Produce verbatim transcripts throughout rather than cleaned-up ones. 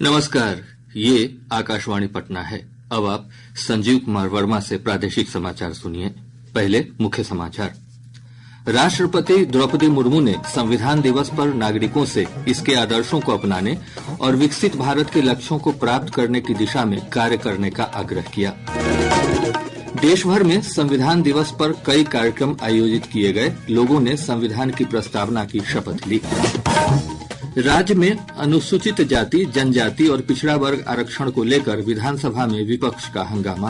नमस्कार, ये आकाशवाणी पटना है। अब आप संजीव कुमार वर्मा से प्रादेशिक समाचार सुनिए। पहले मुख्य समाचार। राष्ट्रपति द्रौपदी मुर्मू ने संविधान दिवस पर नागरिकों से इसके आदर्शों को अपनाने और विकसित भारत के लक्ष्यों को प्राप्त करने की दिशा में कार्य करने का आग्रह किया। देश भर में संविधान दिवस पर कई कार्यक्रम आयोजित किए गए। लोगों ने संविधान की प्रस्तावना की शपथ ली। राज्य में अनुसूचित जाति, जनजाति और पिछड़ा वर्ग आरक्षण को लेकर विधानसभा में विपक्ष का हंगामा।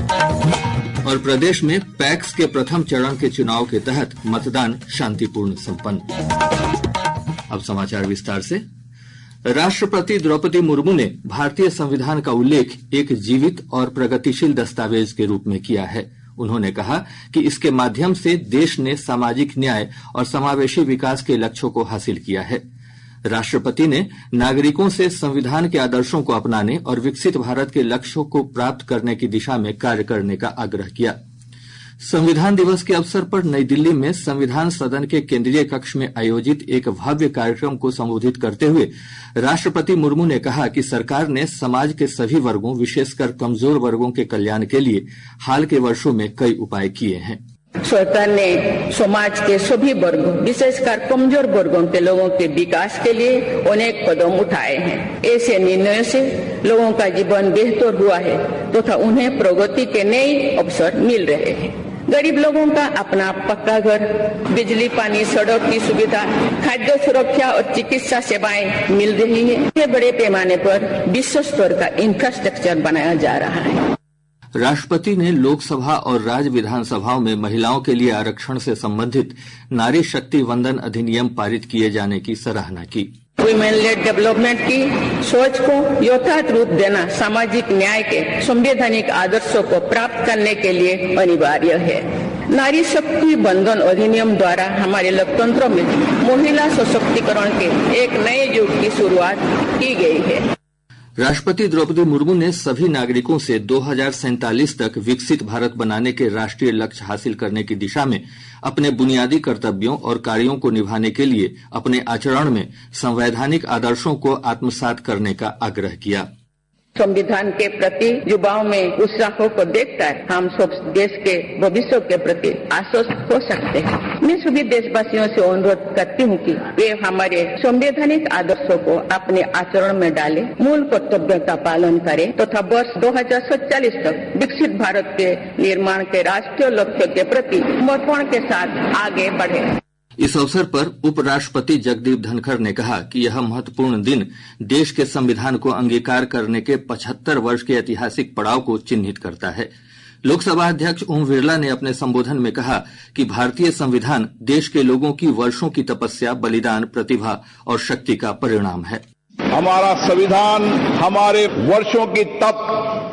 और प्रदेश में पैक्स के प्रथम चरण के चुनाव के तहत मतदान शांतिपूर्ण संपन्न। अब समाचार विस्तार से। राष्ट्रपति द्रौपदी मुर्मू ने भारतीय संविधान का उल्लेख एक जीवित और प्रगतिशील दस्तावेज के रूप में किया है। उन्होंने कहा कि इसके माध्यम से देश ने सामाजिक न्याय और समावेशी विकास के लक्ष्यों को हासिल किया है। राष्ट्रपति ने नागरिकों से संविधान के आदर्शों को अपनाने और विकसित भारत के लक्ष्यों को प्राप्त करने की दिशा में कार्य करने का आग्रह किया। संविधान दिवस के अवसर पर नई दिल्ली में संविधान सदन के केंद्रीय कक्ष में आयोजित एक भव्य कार्यक्रम को संबोधित करते हुए राष्ट्रपति मुर्मू ने कहा कि सरकार ने समाज के सभी वर्गों, विशेषकर कमजोर वर्गों के कल्याण के लिए हाल के वर्षों में कई उपाय किए हैं। सरकार ने समाज के सभी वर्गों, विशेषकर कमजोर वर्गों के लोगों के विकास के लिए अनेक कदम उठाए हैं। ऐसे निर्णयों से लोगों का जीवन बेहतर हुआ है तथा तो उन्हें प्रगति के नए अवसर मिल रहे हैं। गरीब लोगों का अपना पक्का घर, बिजली, पानी, सड़क की सुविधा, खाद्य सुरक्षा और चिकित्सा सेवाएं मिल रही है। ये बड़े पैमाने पर विश्व स्तर का इंफ्रास्ट्रक्चर बनाया जा रहा है। राष्ट्रपति ने लोकसभा और राज्य विधानसभाओं में महिलाओं के लिए आरक्षण से संबंधित नारी शक्ति वंदन अधिनियम पारित किए जाने की सराहना की। वुमेन लेड डेवलपमेंट की सोच को यथार्थ रूप देना सामाजिक न्याय के संवैधानिक आदर्शों को प्राप्त करने के लिए अनिवार्य है। नारी शक्ति वंदन अधिनियम द्वारा हमारे लोकतंत्र में महिला सशक्तिकरण के एक नए युग की शुरुआत की गई है। राष्ट्रपति द्रौपदी मुर्मू ने सभी नागरिकों से दो हजार सैंतालीस तक विकसित भारत बनाने के राष्ट्रीय लक्ष्य हासिल करने की दिशा में अपने बुनियादी कर्तव्यों और कार्यों को निभाने के लिए अपने आचरण में संवैधानिक आदर्शों को आत्मसात करने का आग्रह किया। संविधान के प्रति युवाओं में उत्साह को देखकर हम सब देश के भविष्य के प्रति आश्वस्त हो सकते हैं। मैं सभी देशवासियों से अनुरोध करती हूँ कि वे हमारे संवैधानिक आदर्शों को अपने आचरण में डालें, मूल कर्तव्यों का पालन करें तथा तो वर्ष दो हजार सैंतालीस तक विकसित भारत के निर्माण के राष्ट्रीय लक्ष्य के प्रति समर्पण के साथ आगे बढ़े। इस अवसर पर उपराष्ट्रपति जगदीप धनखड़ ने कहा कि यह महत्वपूर्ण दिन देश के संविधान को अंगीकार करने के पचहत्तर वर्ष के ऐतिहासिक पड़ाव को चिन्हित करता है। लोकसभा अध्यक्ष ओम बिरला ने अपने संबोधन में कहा कि भारतीय संविधान देश के लोगों की वर्षों की तपस्या, बलिदान, प्रतिभा और शक्ति का परिणाम है। हमारा संविधान हमारे वर्षों की तप,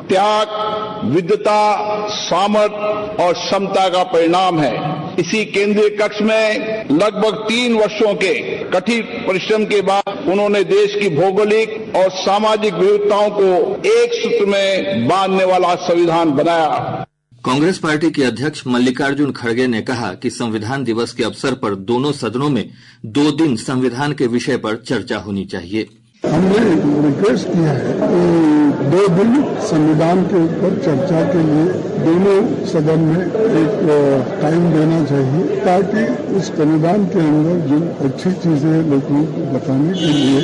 त्याग, विद्वता, सामर्थ्य और क्षमता का परिणाम है। इसी केंद्रीय कक्ष में लगभग तीन वर्षों के कठिन परिश्रम के बाद उन्होंने देश की भौगोलिक और सामाजिक विविधताओं को एक सूत्र में बांधने वाला संविधान बनाया। कांग्रेस पार्टी के अध्यक्ष मल्लिकार्जुन खड़गे ने कहा कि संविधान दिवस के अवसर पर दोनों सदनों में दो दिन संविधान के विषय पर चर्चा होनी चाहिए। हमने रिक्वेस्ट किया है कि दो दिन संविधान के ऊपर चर्चा के लिए दोनों सदन में एक टाइम देना चाहिए, ताकि उस संविधान के अंदर जो अच्छी चीजें लोगों को बताने के लिए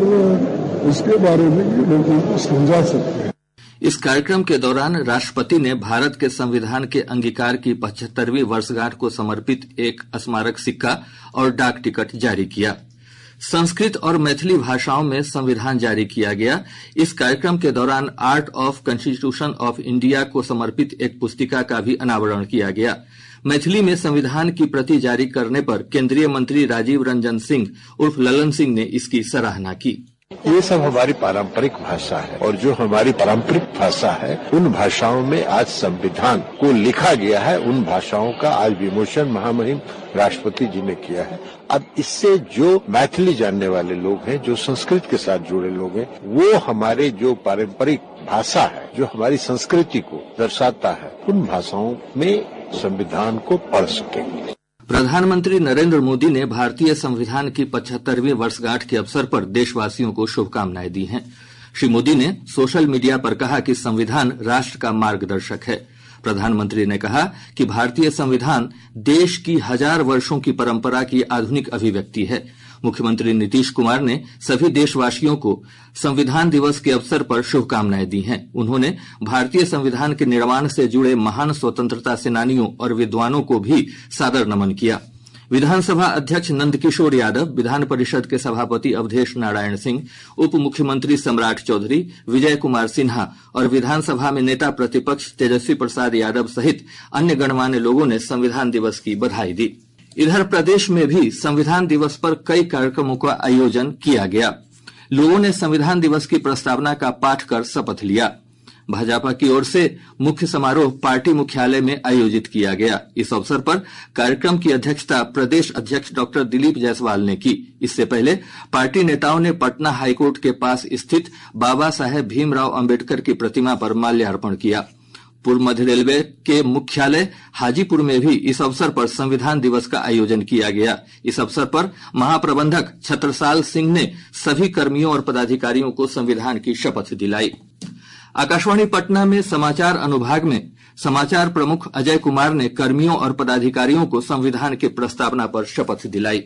और उसके बारे में भी लोगों को समझा सकते हैं। इस कार्यक्रम के दौरान राष्ट्रपति ने भारत के संविधान के अंगीकार की पचहत्तरवीं वर्षगांठ को समर्पित एक स्मारक सिक्का और डाक टिकट जारी किया। संस्कृत और मैथिली भाषाओं में संविधान जारी किया गया। इस कार्यक्रम के दौरान art of constitution of India को समर्पित एक पुस्तिका का भी अनावरण किया गया। मैथिली में संविधान की प्रति जारी करने पर केंद्रीय मंत्री राजीव रंजन सिंह उर्फ ललन सिंह ने इसकी सराहना की। ये सब हमारी पारंपरिक भाषा है और जो हमारी पारंपरिक भाषा है उन भाषाओं में आज संविधान को लिखा गया है। उन भाषाओं का आज विमोचन महामहिम राष्ट्रपति जी ने किया है। अब इससे जो मैथिली जानने वाले लोग हैं, जो संस्कृत के साथ जुड़े लोग हैं, वो हमारे जो पारंपरिक भाषा है, जो हमारी संस्कृति को दर्शाता है, उन भाषाओं में संविधान को पढ़ सकेंगे। प्रधानमंत्री नरेंद्र मोदी ने भारतीय संविधान की पचहत्तरवीं वर्षगांठ के अवसर पर देशवासियों को शुभकामनाएं दी हैं। श्री मोदी ने सोशल मीडिया पर कहा कि संविधान राष्ट्र का मार्गदर्शक है। प्रधानमंत्री ने कहा कि भारतीय संविधान देश की हजार वर्षों की परंपरा की आधुनिक अभिव्यक्ति है। मुख्यमंत्री नीतीश कुमार ने सभी देशवासियों को संविधान दिवस के अवसर पर शुभकामनाएं दी हैं। उन्होंने भारतीय संविधान के निर्माण से जुड़े महान स्वतंत्रता सेनानियों और विद्वानों को भी सादर नमन किया। विधानसभा अध्यक्ष नंदकिशोर यादव, विधान परिषद के सभापति अवधेश नारायण सिंह, उप मुख्यमंत्री सम्राट चौधरी, विजय कुमार सिन्हा और विधानसभा में नेता प्रतिपक्ष तेजस्वी प्रसाद यादव सहित अन्य गणमान्य लोगों ने संविधान दिवस की बधाई दी। इधर प्रदेश में भी संविधान दिवस पर कई कार्यक्रमों का आयोजन किया गया। लोगों ने संविधान दिवस की प्रस्तावना का पाठ कर शपथ लिया। भाजपा की ओर से मुख्य समारोह पार्टी मुख्यालय में आयोजित किया गया। इस अवसर पर कार्यक्रम की अध्यक्षता प्रदेश अध्यक्ष डॉक्टर दिलीप जायसवाल ने की। इससे पहले पार्टी नेताओं ने पटना हाईकोर्ट के पास स्थित बाबा साहेब भीमराव अंबेडकर की प्रतिमा पर माल्यार्पण किया। पूर्व मध्य रेलवे के मुख्यालय हाजीपुर में भी इस अवसर पर संविधान दिवस का आयोजन किया गया। इस अवसर पर महाप्रबंधक छत्रसाल सिंह ने सभी कर्मियों और पदाधिकारियों को संविधान की शपथ दिलाई। आकाशवाणी पटना में समाचार अनुभाग में समाचार प्रमुख अजय कुमार ने कर्मियों और पदाधिकारियों को संविधान की प्रस्तावना पर शपथ दिलाई।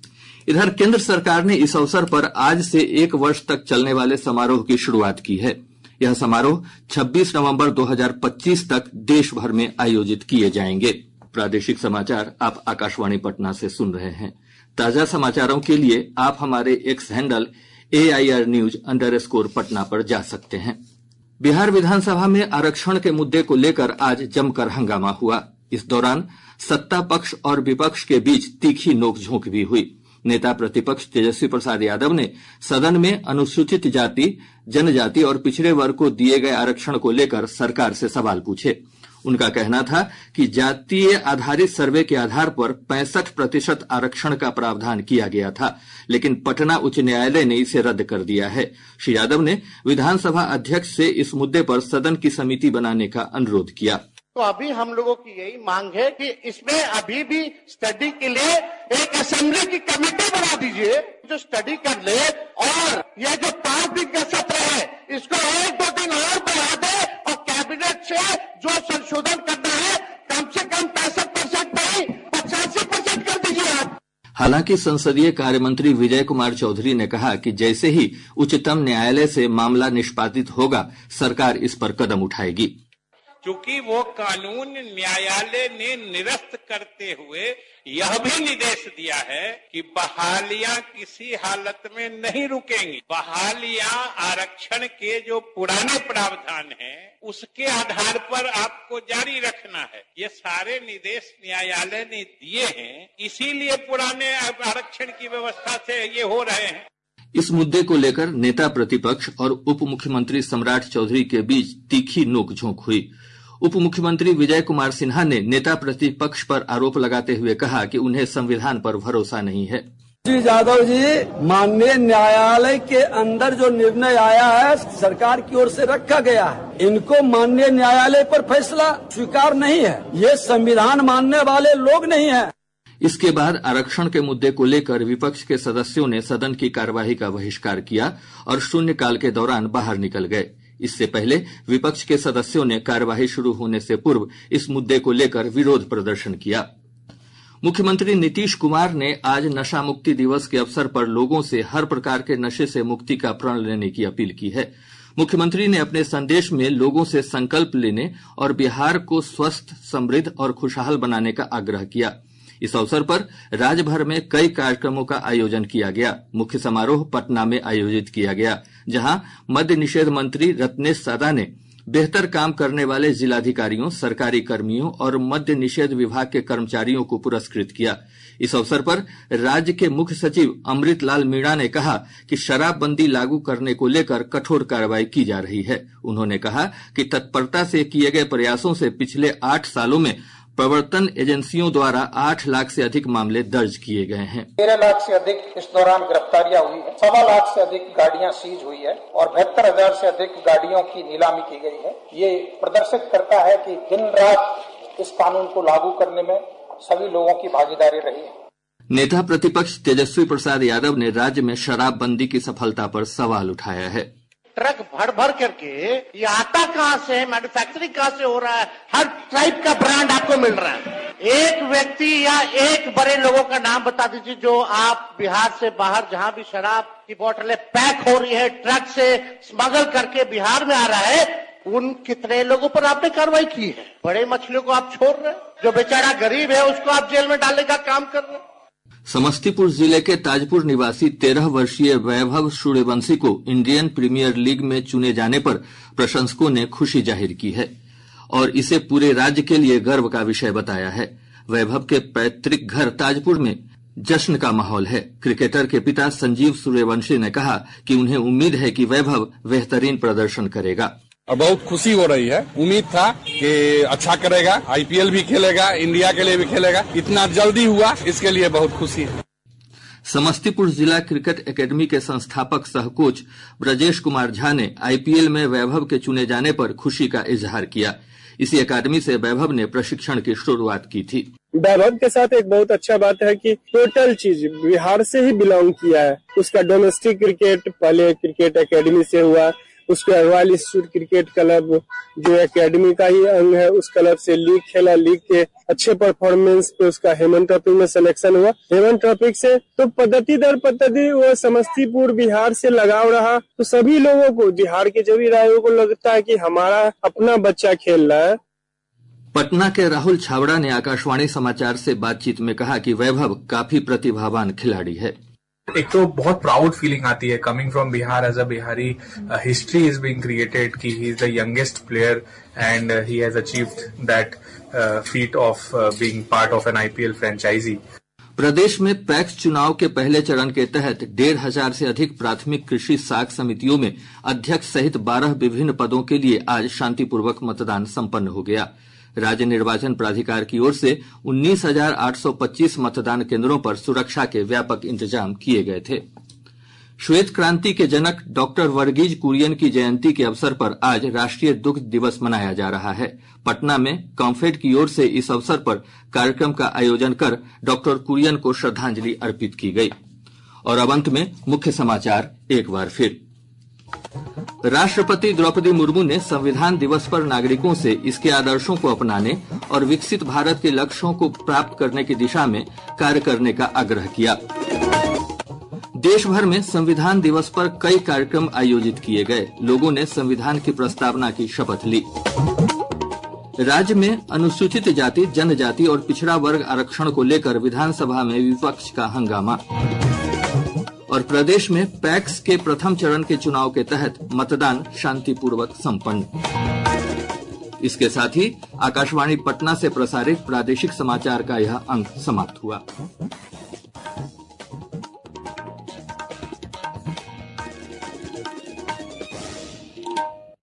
इधर केंद्र सरकार ने इस अवसर पर आज से एक वर्ष तक चलने वाले समारोह की शुरुआत की है। यह समारोह छब्बीस नवंबर दो हज़ार पच्चीस तक देश भर में आयोजित किए जाएंगे। प्रादेशिक समाचार आप आकाशवाणी पटना से सुन रहे हैं। ताजा समाचारों के लिए आप हमारे X handle A I R news underscore Patna पर जा सकते हैं। बिहार विधानसभा में आरक्षण के मुद्दे को लेकर आज जमकर हंगामा हुआ। इस दौरान सत्ता पक्ष और विपक्ष के बीच तीखी नोकझोंक भी हुई। नेता प्रतिपक्ष तेजस्वी प्रसाद यादव ने सदन में अनुसूचित जाति, जनजाति और पिछड़े वर्ग को दिए गए आरक्षण को लेकर सरकार से सवाल पूछे। उनका कहना था कि जातीय आधारित सर्वे के आधार पर पैंसठ प्रतिशत आरक्षण का प्रावधान किया गया था, लेकिन पटना उच्च न्यायालय ने इसे रद्द कर दिया है। श्री यादव ने विधानसभा अध्यक्ष से इस मुद्दे पर सदन की समिति बनाने का अनुरोध किया। तो अभी हम लोगों की यही मांग है कि इसमें अभी भी स्टडी के लिए एक असेंबली की कमेटी बना दीजिए जो स्टडी कर ले, और ये जो पांच दिन का सत्र है इसको एक दो दिन और बढ़ा दे और कैबिनेट से जो संशोधन करना है कम से कम पैंसठ परसेंट नहीं पचासी परसेंट कर दीजिए आप। हालांकि संसदीय कार्य मंत्री विजय कुमार चौधरी ने कहा कि जैसे ही उच्चतम न्यायालय से मामला निष्पादित होगा, सरकार इस पर कदम उठाएगी। क्योंकि वो कानून न्यायालय ने निरस्त करते हुए यह भी निर्देश दिया है कि बहालियां किसी हालत में नहीं रुकेंगी। बहालियां आरक्षण के जो पुराने प्रावधान हैं उसके आधार पर आपको जारी रखना है। ये सारे निर्देश न्यायालय ने दिए हैं, इसीलिए पुराने आरक्षण की व्यवस्था से ये हो रहे हैं। इस मुद्दे को लेकर नेता प्रतिपक्ष और उप मुख्यमंत्री सम्राट चौधरी के बीच तीखी नोकझोंक हुई। उप मुख्यमंत्री विजय कुमार सिन्हा ने नेता प्रतिपक्ष पर आरोप लगाते हुए कहा कि उन्हें संविधान पर भरोसा नहीं है। श्री यादव जी, माननीय न्यायालय के अंदर जो निर्णय आया है सरकार की ओर से रखा गया है, इनको माननीय न्यायालय पर फैसला स्वीकार नहीं है। ये संविधान मानने वाले लोग नहीं है। इसके बाद आरक्षण के मुद्दे को लेकर विपक्ष के सदस्यों ने सदन की कार्यवाही का बहिष्कार किया और शून्यकाल के दौरान बाहर निकल गए। इससे पहले विपक्ष के सदस्यों ने कार्यवाही शुरू होने से पूर्व इस मुद्दे को लेकर विरोध प्रदर्शन किया। मुख्यमंत्री नीतीश कुमार ने आज नशा मुक्ति दिवस के अवसर पर लोगों से हर प्रकार के नशे से मुक्ति का प्रण लेने की अपील की है। मुख्यमंत्री ने अपने संदेश में लोगों से संकल्प लेने और बिहार को स्वस्थ, समृद्ध और खुशहाल बनाने का आग्रह किया। इस अवसर पर राज्य भर में कई कार्यक्रमों का आयोजन किया गया। मुख्य समारोह पटना में आयोजित किया गया, जहां मद्य निषेध मंत्री रत्नेश सादा ने बेहतर काम करने वाले जिलाधिकारियों, सरकारी कर्मियों और मद्य निषेध विभाग के कर्मचारियों को पुरस्कृत किया। इस अवसर पर राज्य के मुख्य सचिव अमृत लाल मीणा ने कहा कि शराबबंदी लागू करने को लेकर कठोर कार्रवाई की जा रही है। उन्होंने कहा कि तत्परता से किए गए प्रयासों से पिछले आठ सालों में प्रवर्तन एजेंसियों द्वारा आठ लाख से अधिक मामले दर्ज किए गए हैं। तेरह लाख से अधिक इस दौरान गिरफ्तारियां हुई है, सवा लाख से अधिक गाड़ियां सीज हुई है और बहत्तर हजार से अधिक गाड़ियों की नीलामी की गई है। ये प्रदर्शित करता है कि दिन रात इस कानून को लागू करने में सभी लोगों की भागीदारी रही है। नेता प्रतिपक्ष तेजस्वी प्रसाद यादव ने राज्य में शराबबंदी की सफलता पर सवाल उठाया है। ट्रक भर भर करके ये आता कहां से है, मैन्युफैक्चरिंग कहां से हो रहा है, हर टाइप का ब्रांड आपको मिल रहा है। एक व्यक्ति या एक बड़े लोगों का नाम बता दीजिए जो आप बिहार से बाहर जहां भी शराब की बोतलें पैक हो रही है ट्रक से स्मगल करके बिहार में आ रहा है, उन कितने लोगों पर आपने कार्रवाई की है? बड़े मछलियों को आप छोड़ रहे हैं, जो बेचारा गरीब है उसको आप जेल में डालने का काम कर रहे हैं। समस्तीपुर जिले के ताजपुर निवासी तेरह वर्षीय वैभव सूर्यवंशी को इंडियन प्रीमियर लीग में चुने जाने पर प्रशंसकों ने खुशी जाहिर की है और इसे पूरे राज्य के लिए गर्व का विषय बताया है। वैभव के पैतृक घर ताजपुर में जश्न का माहौल है। क्रिकेटर के पिता संजीव सूर्यवंशी ने कहा कि उन्हें उम्मीद है कि वैभव बेहतरीन प्रदर्शन करेगा। बहुत खुशी हो रही है, उम्मीद था कि अच्छा करेगा, आईपीएल भी खेलेगा, इंडिया के लिए भी खेलेगा, इतना जल्दी हुआ इसके लिए बहुत खुशी है। समस्तीपुर जिला क्रिकेट एकेडमी के संस्थापक सह कोच ब्रजेश कुमार झा ने आईपीएल में वैभव के चुने जाने पर खुशी का इजहार किया। इसी अकादमी से वैभव ने प्रशिक्षण की शुरुआत की थी। वैभव के साथ एक बहुत अच्छा बात है कि टोटल चीज बिहार से ही बिलोंग किया है। उसका डोमेस्टिक क्रिकेट पहले क्रिकेट एकेडमी से हुआ, उसके रॉयल इंस्टीट्यूट क्रिकेट क्लब जो एकेडमी का ही अंग है, उस क्लब से लीग खेला, लीग के अच्छे परफॉर्मेंस पे उसका हेमन ट्रॉफी में सिलेक्शन हुआ। हेमन ट्रॉफी से तो पद्धति दर पद्धति वो समस्तीपुर बिहार से लगाव रहा, तो सभी लोगों को बिहार के जो भी रायों को लगता है कि हमारा अपना बच्चा खेल रहा है। पटना के राहुल छावड़ा ने आकाशवाणी समाचार से बातचीत में कहा कि वैभव काफी प्रतिभावान खिलाड़ी है। एक तो बहुत प्राउड फीलिंग आती है coming from Bihar as a Bihari, history is being created कि he is the youngest player and he has achieved that feat of being part of an IPL franchise. प्रदेश में पैक्स चुनाव के पहले चरण के तहत डेढ़ हजार से अधिक प्राथमिक कृषि साख समितियों में अध्यक्ष सहित बारह विभिन्न पदों के लिए आज शांतिपूर्वक मतदान संपन्न हो गया। राज्य निर्वाचन प्राधिकार की ओर से उन्नीस हजार आठ सौ पच्चीस मतदान केंद्रों पर सुरक्षा के व्यापक इंतजाम किए गए थे। श्वेत क्रांति के जनक डॉक्टर वर्गीज कुरियन की जयंती के अवसर पर आज राष्ट्रीय दुग्ध दिवस मनाया जा रहा है। पटना में कॉम्फेड की ओर से इस अवसर पर कार्यक्रम का आयोजन कर डॉक्टर कुरियन को श्रद्धांजलि अर्पित की गई। और अब अंत में मुख्य समाचार एक बार फिर। राष्ट्रपति द्रौपदी मुर्मू ने संविधान दिवस पर नागरिकों से इसके आदर्शों को अपनाने और विकसित भारत के लक्ष्यों को प्राप्त करने की दिशा में कार्य करने का आग्रह किया। देश भर में संविधान दिवस पर कई कार्यक्रम आयोजित किए गए। लोगों ने संविधान की प्रस्तावना की शपथ ली। राज्य में अनुसूचित जाति, जनजाति और पिछड़ा वर्ग आरक्षण को लेकर विधानसभा में विपक्ष का हंगामा। और प्रदेश में पैक्स के प्रथम चरण के चुनाव के तहत मतदान शांतिपूर्वक संपन्न। इसके साथ ही आकाशवाणी पटना से प्रसारित प्रादेशिक समाचार का यह अंक समाप्त हुआ।